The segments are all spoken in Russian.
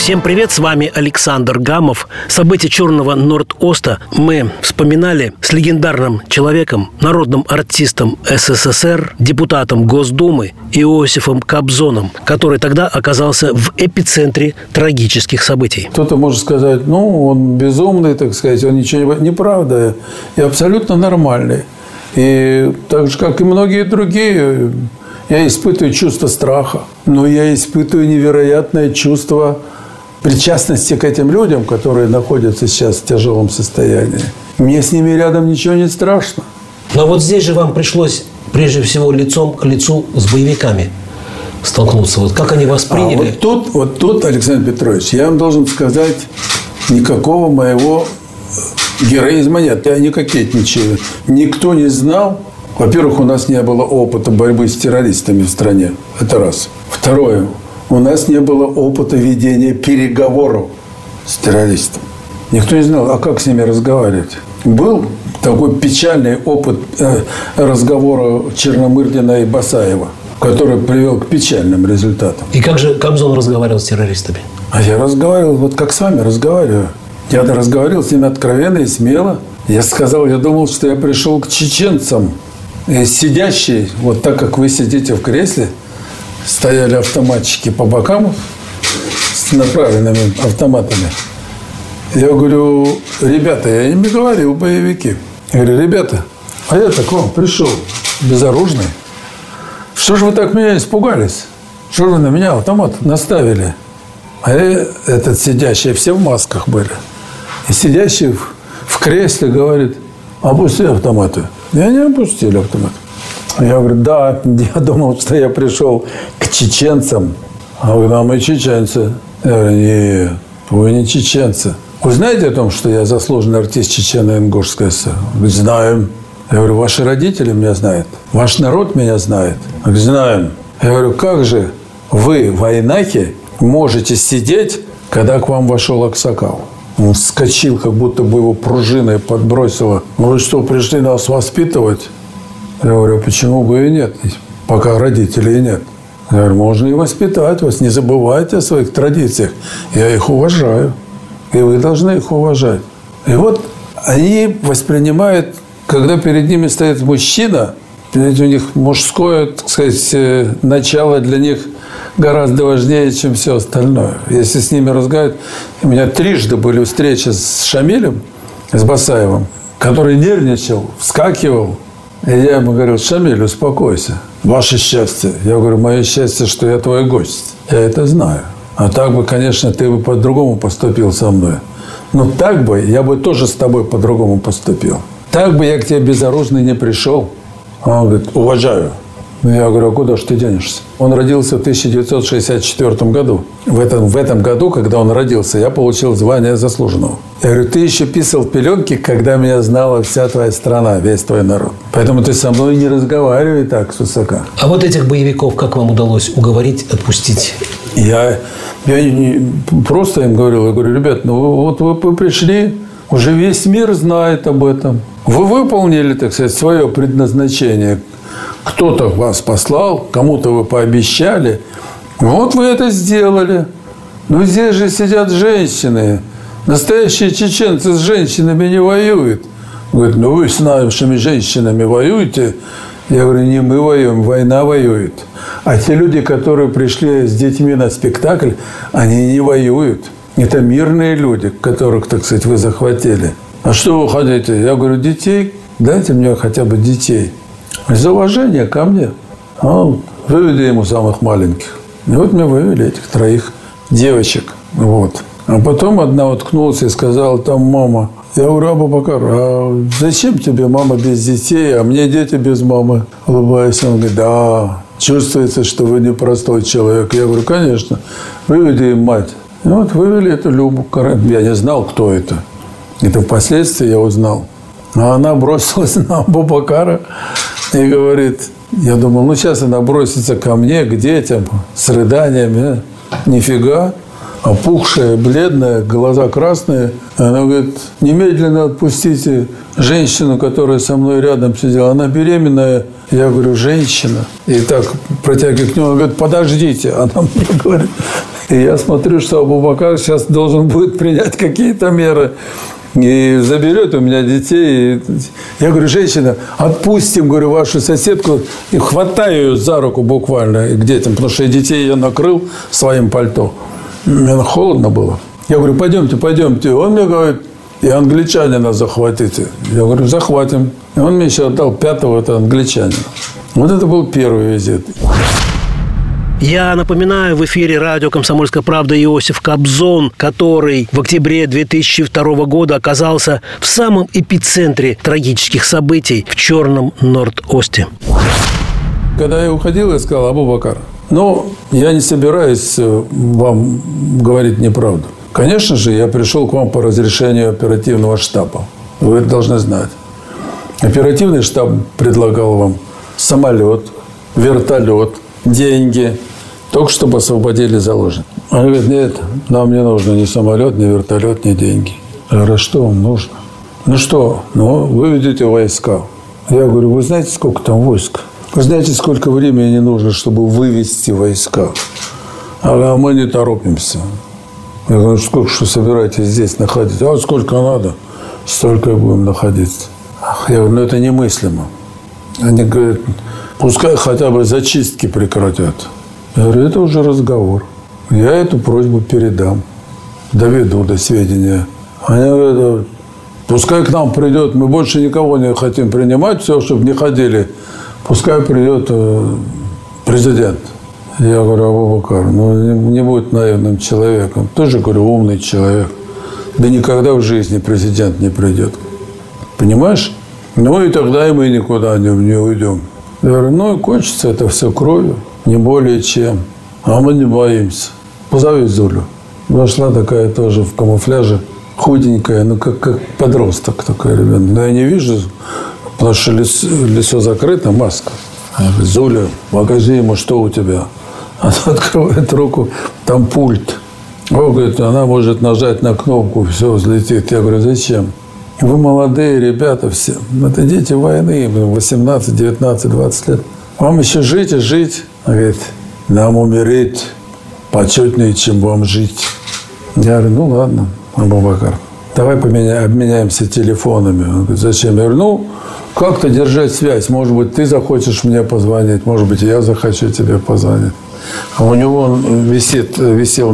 Всем привет, с вами Александр Гамов. События Черного Норд-Оста мы вспоминали с легендарным человеком, народным артистом СССР, депутатом Госдумы Иосифом Кобзоном, который тогда оказался в эпицентре трагических событий. Кто-то может сказать, он безумный, так сказать, он ничего не... Неправда, и абсолютно нормальный. И так же, как и многие другие, я испытываю чувство страха, но я испытываю невероятное чувство причастности к этим людям, которые находятся сейчас в тяжелом состоянии. Мне с ними рядом ничего не страшно. Но вот здесь же вам пришлось, прежде всего, лицом к лицу с боевиками столкнуться. Вот как они восприняли? Вот тут, Александр Петрович, я вам должен сказать, никакого моего героизма нет. Я не кокетничаю. Никто не знал. Во-первых, у нас не было опыта борьбы с террористами в стране. Это раз. Второе. У нас не было опыта ведения переговоров с террористом. Никто не знал, а как с ними разговаривать. Был такой печальный опыт разговора Черномырдина и Басаева, который привел к печальным результатам. И как же Кобзон разговаривал с террористами? А я разговаривал, вот как с вами разговариваю. Я разговаривал с ними откровенно и смело. Я думал, что я пришел к чеченцам. И сидящие, вот так, как вы сидите в кресле, стояли автоматчики по бокам с направленными автоматами. Я говорю, ребята, я им не говорил, боевики. Я говорю, ребята, а я к вам пришел безоружный. Что же вы так меня испугались? Что же вы на меня автомат наставили? А этот сидящий, все в масках были. И сидящий в кресле говорит, опусти автоматы. И они опустили автомат. Я говорю, да, я думал, что я пришел к чеченцам. А вы, мы чеченцы. Я говорю, нет, вы не чеченцы. Вы знаете о том, что я заслуженный артист Чечено-Ингушской ССР? Вы знаем. Я говорю, ваши родители меня знают. Ваш народ меня знает. Говорю, знаем. Я говорю, как же вы, войнаки, можете сидеть, когда к вам вошел Аксакал? Он вскочил, как будто бы его пружиной подбросило. Вы что, пришли нас воспитывать? Я говорю, почему бы и нет, пока родителей нет. Я говорю, можно и воспитать вас, не забывайте о своих традициях. Я их уважаю, и вы должны их уважать. И вот они воспринимают, когда перед ними стоит мужчина, у них мужское, так сказать, начало для них гораздо важнее, чем все остальное. Если с ними разговаривать... У меня трижды были встречи с Шамилем, с Басаевым, который нервничал, вскакивал. И я ему говорил, Шамиль, успокойся. Ваше счастье. Я говорю, мое счастье, что я твой гость. Я это знаю. А так бы, конечно, ты бы по-другому поступил со мной. Но так бы, я бы тоже с тобой по-другому поступил. Так бы я к тебе безоружный не пришел. А он говорит, уважаю. Я говорю, а куда же ты денешься? Он родился в 1964 году. В этом году, когда он родился, я получил звание заслуженного. Я говорю, ты еще писал в пеленке, когда меня знала вся твоя страна, весь твой народ. Поэтому ты со мной не разговаривай так свысока. А вот этих боевиков как вам удалось уговорить, отпустить? Я не просто им говорил, я говорю, ребят, вот вы пришли, уже весь мир знает об этом. Вы выполнили, так сказать, свое предназначение. Кто-то вас послал, кому-то вы пообещали. Вот вы это сделали. Но здесь же сидят женщины. Настоящие чеченцы с женщинами не воюют. Говорят, вы с нашими женщинами воюете. Я говорю, не мы воюем, война воюет. А те люди, которые пришли с детьми на спектакль, они не воюют. Это мирные люди, которых, так сказать, вы захватили. А что вы хотите? Я говорю, детей. Дайте мне хотя бы детей. Из уважения ко мне. Выведи ему самых маленьких. И вот мне вывели этих троих девочек. Вот. А потом одна уткнулась и сказала, там мама. Я говорю, Абу-Бакар, а зачем тебе мама без детей, а мне дети без мамы? Улыбаясь, он говорит, да, чувствуется, что вы непростой человек. Я говорю, конечно, выведи им мать. И вот вывели эту Любу. Я не знал, кто это. Это впоследствии я узнал. А она бросилась на Абу-Бакара и говорит, я думал, сейчас она бросится ко мне, к детям, с рыданиями. Нифига. Опухшая, бледная, глаза красные. Она говорит, немедленно отпустите женщину, которая со мной рядом сидела. Она беременная. Я говорю, женщина. И так протягиваю к нему, он говорит, подождите. Она мне говорит. И я смотрю, что Абу-Бакр сейчас должен будет принять какие-то меры. И заберет у меня детей. Я говорю, женщина, отпустим, говорю, вашу соседку. И хватаю ее за руку буквально к детям. Потому что я детей я накрыл своим пальто. Мне холодно было. Я говорю, пойдемте, пойдемте. Он мне говорит, и англичанина захватите. Я говорю, захватим. И он мне еще отдал 5-го, это англичанина. Вот это был первый визит. Я напоминаю, в эфире радио «Комсомольская правда» Иосиф Кобзон, который в октябре 2002 года оказался в самом эпицентре трагических событий в Черном Норд-Осте. Когда я уходил, я сказал, Абу-Бакр, я не собираюсь вам говорить неправду. Конечно же, я пришел к вам по разрешению оперативного штаба. Вы это должны знать. Оперативный штаб предлагал вам самолет, вертолет, деньги, только чтобы освободили заложников. Он говорит, нет, нам не нужно ни самолет, ни вертолет, ни деньги. Я говорю, что вам нужно? Выведите войска. Я говорю, вы знаете, сколько там войск? Вы знаете, сколько времени нужно, чтобы вывести войска? А мы не торопимся. Я говорю, сколько что собираетесь здесь находиться? А сколько надо, столько и будем находиться. Я говорю, это немыслимо. Они говорят, пускай хотя бы зачистки прекратят. Я говорю, это уже разговор. Я эту просьбу передам, доведу до сведения. Они говорят, пускай к нам придет, мы больше никого не хотим принимать, все, чтобы не ходили. Пускай придет президент. Я говорю, Абу-Бакр, не будь наивным человеком. Тоже, говорю, умный человек. Да никогда в жизни президент не придет. Понимаешь? И тогда и мы никуда не уйдем. Я говорю, и кончится это все кровью, не более чем. А мы не боимся. Позови Зулю. Вошла такая тоже в камуфляже, худенькая, как подросток такая, ребята. Но я не вижу, потому что лицо закрыто, маска. Я говорю, Зуля, покажи ему, что у тебя. Она открывает руку, там пульт. Он говорит, она может нажать на кнопку, все взлетит. Я говорю, зачем? Вы молодые ребята все. Это дети войны, 18, 19, 20 лет. Вам еще жить и жить. Она говорит, нам умереть почетнее, чем вам жить. Я говорю, ладно, Абу-Бакр, давай обменяемся телефонами. Он говорит, зачем? Я говорю, как-то держать связь. Может быть, ты захочешь мне позвонить, может быть, я захочу тебе позвонить. А у него он висел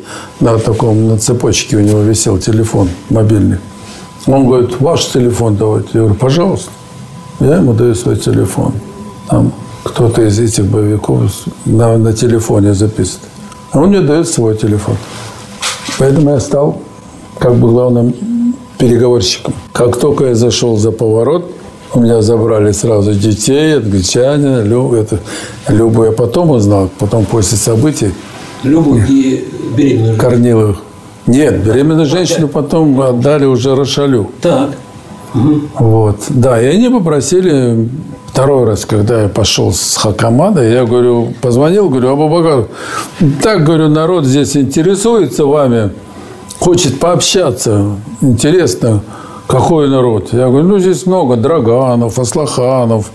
на цепочке, у него висел телефон мобильный. Он говорит, ваш телефон давайте. Я говорю, пожалуйста. Я ему даю свой телефон. Там кто-то из этих боевиков на телефоне записан. А он мне дает свой телефон. Поэтому я стал главным переговорщиком. Как только я зашел за поворот, у меня забрали сразу детей, англичанина, Любу. Я потом узнал, после событий. Любу и беременную. Корниловых. Нет, беременную женщину потом отдали уже Рошалю. Так. Вот. Да, и они попросили второй раз, когда я пошел с Хакамадой, я позвонил, Абу-Бакр, так, народ здесь интересуется вами, хочет пообщаться, интересно, какой народ. Я говорю, здесь много Драганов, Аслаханов,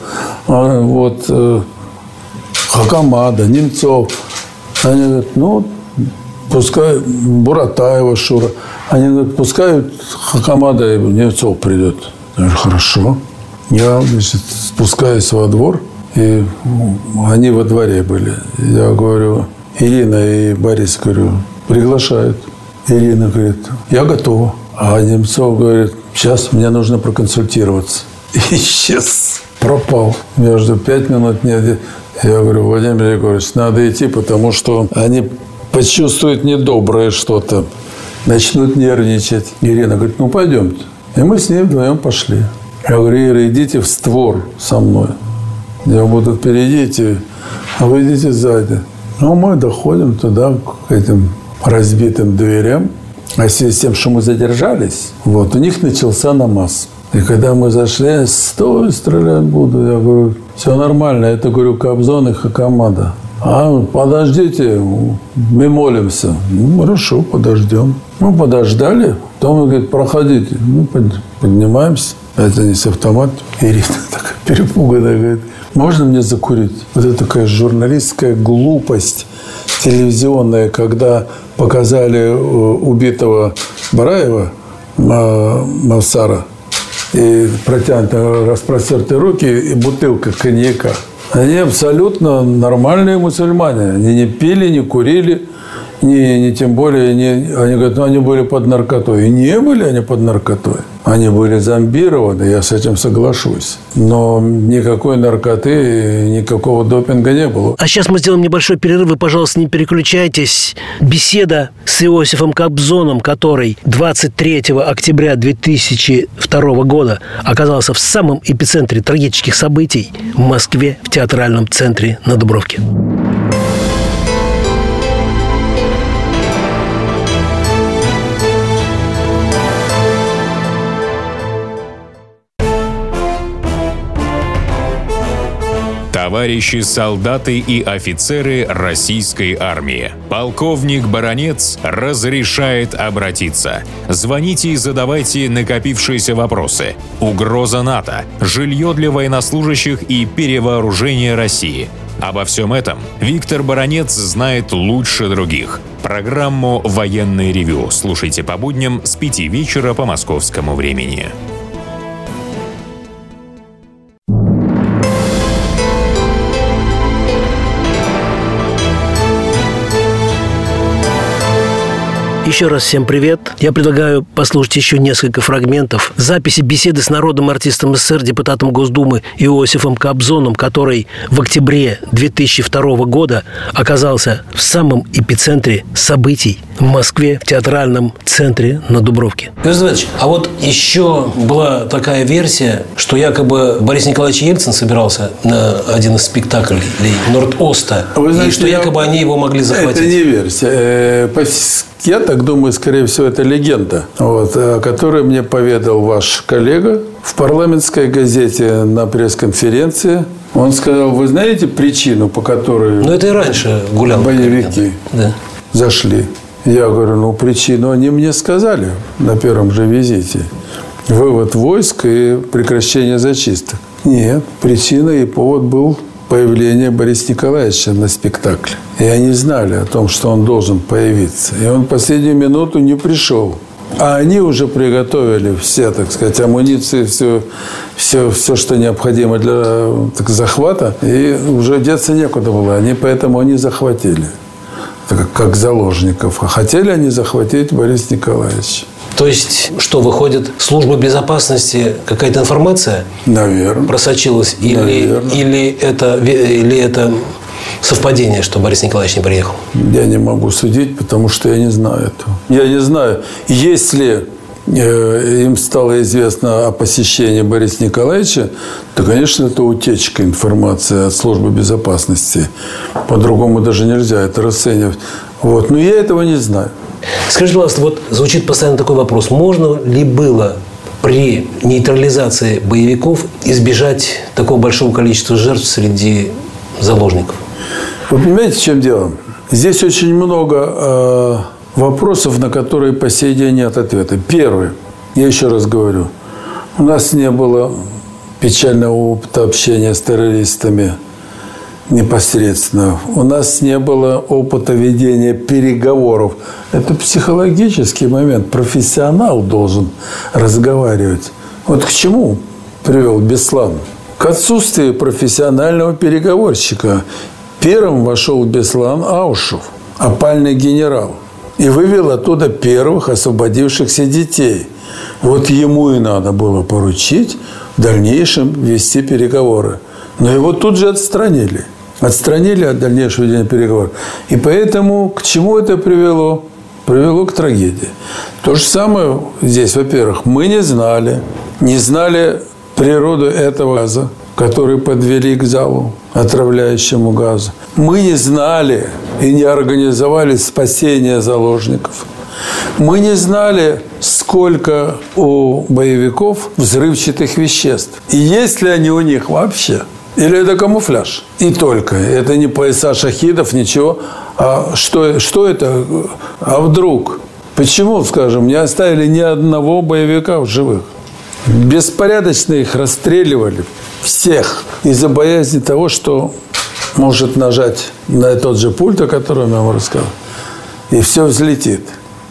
Хакамада, Немцов. Они говорят, пускай Буратаева, Шура. Они говорят, пускай Хакамада и Немцов придет. Я говорю, хорошо. Я, спускаюсь во двор, и они во дворе были. Я говорю, Ирина и Борис, приглашают. Ирина говорит, я готова. А Немцов говорит, сейчас мне нужно проконсультироваться. И исчез, пропал. Между 5 минут нет. Я говорю, Владимир Егорович, надо идти, потому что они почувствуют недоброе что-то, начнут нервничать. Ирина говорит, пойдемте. И мы с ней вдвоем пошли. Я говорю, Ира, идите в створ со мной. Я буду впереди, а вы идите сзади. Мы доходим туда, к этим разбитым дверям. А в связи с тем, что мы задержались, у них начался намаз. И когда мы зашли, стой, стрелять буду. Я говорю, все нормально. Это, Кобзон и Хакамада. Подождите, мы молимся. Хорошо, подождем. Мы подождали. Потом он говорит, проходите. Мы поднимаемся. Это не с автоматом. Ирина такая перепуганная, говорит, Можно мне закурить? Вот это такая журналистская глупость телевизионная, когда показали убитого Бараева, Мавсара, и протянуты распростертые руки и бутылка коньяка. Они абсолютно нормальные мусульмане. Они не пили, не курили, не тем более, они говорят, они были под наркотой. И не были они под наркотой. Они были зомбированы, я с этим соглашусь. Но никакой наркоты, никакого допинга не было. А сейчас мы сделаем небольшой перерыв. Вы, пожалуйста, не переключайтесь. Беседа с Иосифом Кобзоном, который 23 октября 2002 года оказался в самом эпицентре трагических событий в Москве, в театральном центре на Дубровке. Товарищи солдаты и офицеры российской армии. Полковник Баранец разрешает обратиться. Звоните и задавайте накопившиеся вопросы. Угроза НАТО, жилье для военнослужащих и перевооружение России. Обо всем этом Виктор Баранец знает лучше других. Программу «Военное ревю» слушайте по будням с 5 вечера по московскому времени. Еще раз всем привет. Я предлагаю послушать еще несколько фрагментов записи беседы с народным артистом СССР, депутатом Госдумы Иосифом Кобзоном, который в октябре 2002 года оказался в самом эпицентре событий в Москве, в театральном центре на Дубровке. Иосиф Иванович, а вот еще была такая версия, что якобы Борис Николаевич Ельцин собирался на один из спектаклей Норд-Оста, и что якобы они его могли захватить. Это не версия. Я так думаю, скорее всего, это легенда, о которой мне поведал ваш коллега в парламентской газете на пресс-конференции. Он сказал, вы знаете причину, по которой это и раньше гулял боевики зашли? Я говорю, причину они мне сказали на первом же визите. Вывод войск и прекращение зачисток. Нет, причина и повод был появление Бориса Николаевича на спектакле. И они знали о том, что он должен появиться. И он в последнюю минуту не пришел. А они уже приготовили все, так сказать, амуниции, все, что необходимо для захвата. И уже деться некуда было. Поэтому они захватили. Как заложников. А хотели они захватить Бориса Николаевича. То есть, что, выходит, служба безопасности, какая-то информация просочилась? Или это совпадение, что Борис Николаевич не приехал? Я не могу судить, потому что я не знаю этого. Я не знаю, если им стало известно о посещении Бориса Николаевича, то, конечно, это утечка информации от службы безопасности. По-другому даже нельзя это расценивать. Но я этого не знаю. Скажите, пожалуйста, звучит постоянно такой вопрос. Можно ли было при нейтрализации боевиков избежать такого большого количества жертв среди заложников? Вы понимаете, в чем дело? Здесь очень много вопросов, на которые по сей день нет ответа. Первый, я еще раз говорю, у нас не было печального опыта общения с террористами непосредственно. У нас не было опыта ведения переговоров. Это психологический момент. Профессионал должен разговаривать. К чему привел Беслан? К отсутствию профессионального переговорщика. Первым вошел Беслан Аушев, опальный генерал, и вывел оттуда первых освободившихся детей. Ему и надо было поручить в дальнейшем вести переговоры. Но его тут же отстранили. Отстранили от дальнейшего ведения переговоров. И поэтому к чему это привело? Привело к трагедии. То же самое здесь. Во-первых, мы не знали природу этого газа, который подвели к залу, отравляющему газу. Мы не знали и не организовали спасение заложников. Мы не знали, сколько у боевиков взрывчатых веществ. И есть ли они у них вообще? Или это камуфляж? И только. Это не пояса шахидов, ничего. А что это? А вдруг? Почему, скажем, не оставили ни одного боевика в живых? Беспорядочно их расстреливали. Всех. Из-за боязни того, что может нажать на тот же пульт, о котором я вам рассказал, и все взлетит.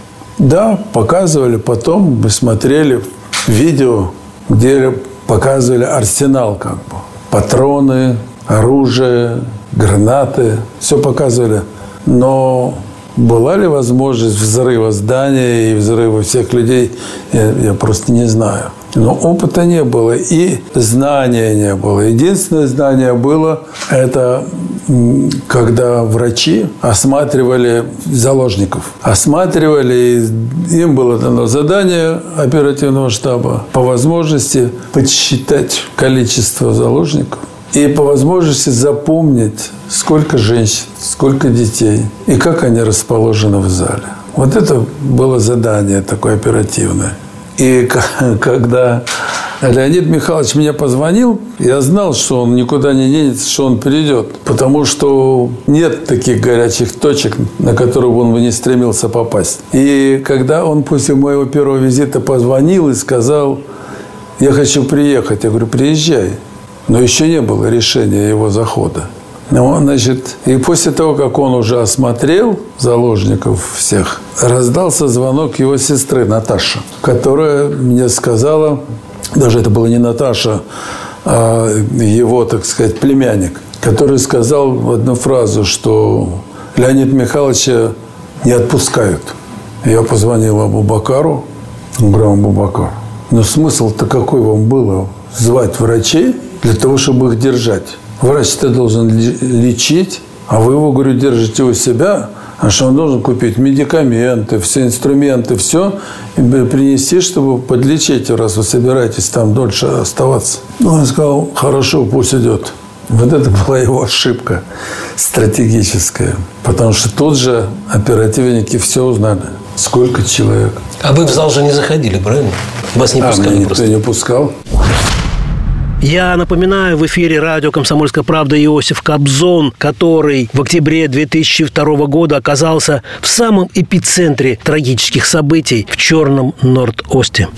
Да, показывали. Потом мы смотрели видео, где показывали арсенал как бы. Патроны, оружие, гранаты. Все показывали. Но была ли возможность взрыва здания и взрыва всех людей, я просто не знаю. Но опыта не было и знания не было. Единственное знание было, это когда врачи осматривали заложников. Осматривали, им было дано задание оперативного штаба по возможности подсчитать количество заложников и по возможности запомнить, сколько женщин, сколько детей и как они расположены в зале. Вот это было задание такое оперативное. И когда Леонид Михайлович мне позвонил, я знал, что он никуда не денется, что он придет. Потому что нет таких горячих точек, на которые он бы не стремился попасть. И когда он после моего первого визита позвонил и сказал: я хочу приехать, я говорю: приезжай. Но еще не было решения его захода. Ну, значит, и после того, как он уже осмотрел заложников всех, раздался звонок его сестры Наташи, которая мне сказала, даже это была не Наташа, а его, так сказать, племянник, который сказал одну фразу, что Леонида Михайловича не отпускают. Я позвонил Абу-Бакару, говорю: Абу-Бакар, но смысл-то какой вам было звать врачей для того, чтобы их держать? Врач-то должен лечить, а вы его, говорю, держите у себя, а что он должен купить медикаменты, все инструменты, все, и принести, чтобы подлечить, раз вы собираетесь там дольше оставаться. Он сказал: хорошо, пусть идет. Вот это была его ошибка стратегическая. Потому что тут же оперативники все узнали. Сколько человек. А вы в зал же не заходили, правильно? Вас не пускали меня просто? Никто не пускал. Я напоминаю, в эфире радио «Комсомольская правда» Иосиф Кобзон, который в октябре 2002 года оказался в самом эпицентре трагических событий в Черном Норд-Осте.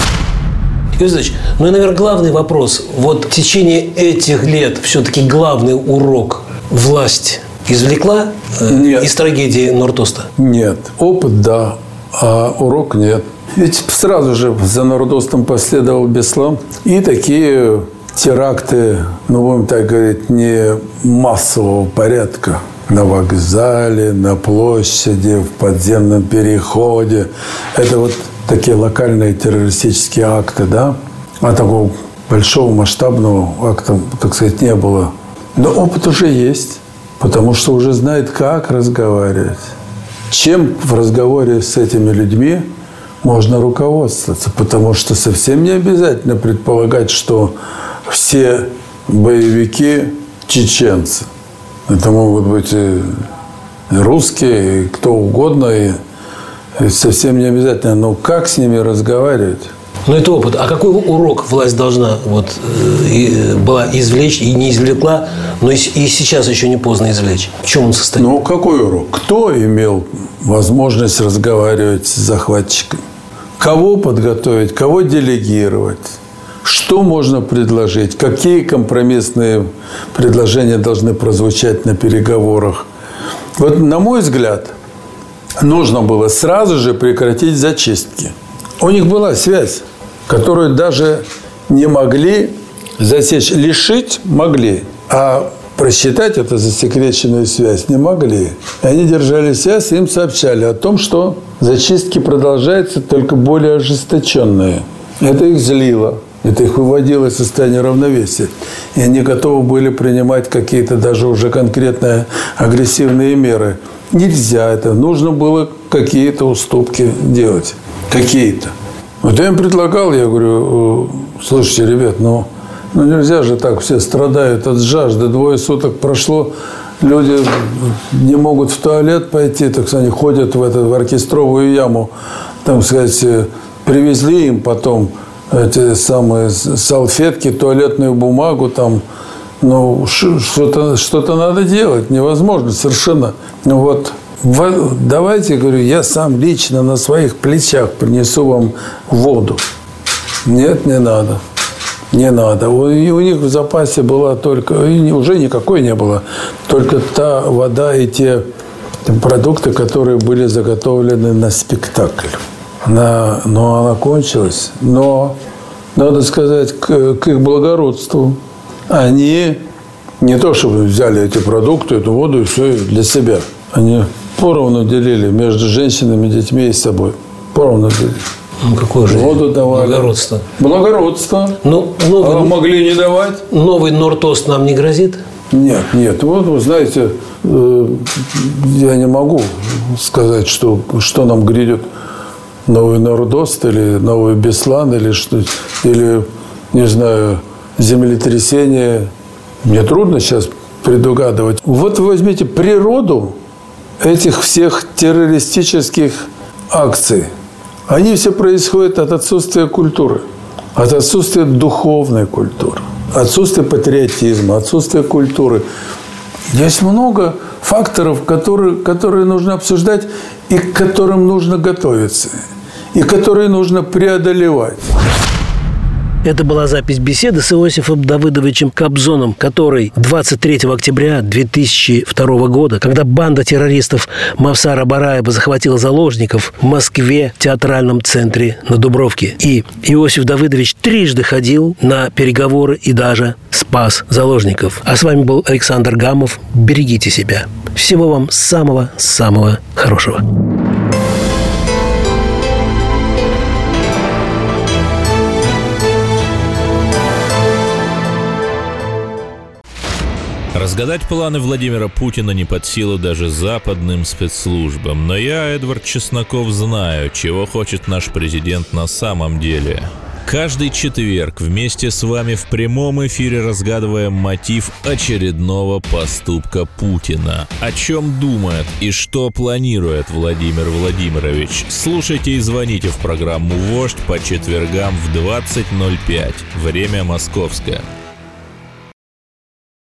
Иосиф, ну и, наверное, главный вопрос. Вот в течение этих лет все-таки главный урок власть извлекла из трагедии Норд-Оста? Нет. Опыт – да, а урок – нет. Ведь сразу же за Норд-Остом последовал Беслан. И такие теракты, ну, будем так говорить, не массового порядка. На вокзале, на площади, в подземном переходе. Это вот такие локальные террористические акты, да? А такого большого масштабного акта, так сказать, не было. Но опыт уже есть, потому что уже знает, как разговаривать. Чем в разговоре с этими людьми можно руководствоваться, потому что совсем не обязательно предполагать, что все боевики чеченцы. Это могут быть и русские, и кто угодно, и совсем не обязательно. Но как с ними разговаривать? Ну, это опыт. А какой урок власть должна была извлечь и не извлекла, но и сейчас еще не поздно извлечь? В чем он состоит? Ну, какой урок? Кто имел возможность разговаривать с захватчиками? Кого подготовить, кого делегировать? Что можно предложить? Какие компромиссные предложения должны прозвучать на переговорах? Вот, на мой взгляд, нужно было сразу же прекратить зачистки. У них была связь, которую даже не могли засечь. Лишить могли, а просчитать эту засекреченную связь не могли. И они держали связь, им сообщали о том, что зачистки продолжаются, только более ожесточенные. Это их злило. Это их выводило из состояния равновесия. И они готовы были принимать какие-то даже уже конкретные агрессивные меры. Нельзя это. Нужно было какие-то уступки делать. Какие-то. Вот я им предлагал, я говорю: слушайте, ребят, ну нельзя же так, все страдают от жажды. 2 суток прошло, люди не могут в туалет пойти, так сказать, они ходят в оркестровую яму, там, сказать, привезли им потом эти самые салфетки, туалетную бумагу, там, ну, что-то надо делать, невозможно совершенно. Ну вот, давайте, говорю, я сам лично на своих плечах принесу вам воду. Нет, не надо. Не надо. И у них в запасе была только, уже никакой не было, только та вода и те продукты, которые были заготовлены на спектакль. Но она кончилась. Но, надо сказать, к их благородству, они не то чтобы взяли эти продукты, эту воду и все для себя. Они поровну делили между женщинами, детьми и собой. Поровну делили. Ну, какое же воду давали. Благородство. Благородство. А могли не давать. Новый Норд-Ост нам не грозит? Нет. Вот, вы знаете, я не могу сказать, что нам грядет. Новый Норд-Ост или новый Беслан или, не знаю, землетрясение. Мне трудно сейчас предугадывать. Вот возьмите природу этих всех террористических акций. Они все происходят от отсутствия культуры, от отсутствия духовной культуры, отсутствия патриотизма, отсутствия культуры. Есть много факторов, которые нужно обсуждать и к которым нужно готовиться, и которые нужно преодолевать. Это была запись беседы с Иосифом Давыдовичем Кобзоном, который 23 октября 2002 года, когда банда террористов Мавсара Бараева захватила заложников в Москве в театральном центре на Дубровке. И Иосиф Давыдович трижды ходил на переговоры и даже спас заложников. А с вами был Александр Гамов. Берегите себя. Всего вам самого-самого хорошего. Разгадать планы Владимира Путина не под силу даже западным спецслужбам. Но я, Эдвард Чесноков, знаю, чего хочет наш президент на самом деле. Каждый четверг вместе с вами в прямом эфире разгадываем мотив очередного поступка Путина. О чем думает и что планирует Владимир Владимирович? Слушайте и звоните в программу «Вождь» по четвергам в 20:05. Время московское.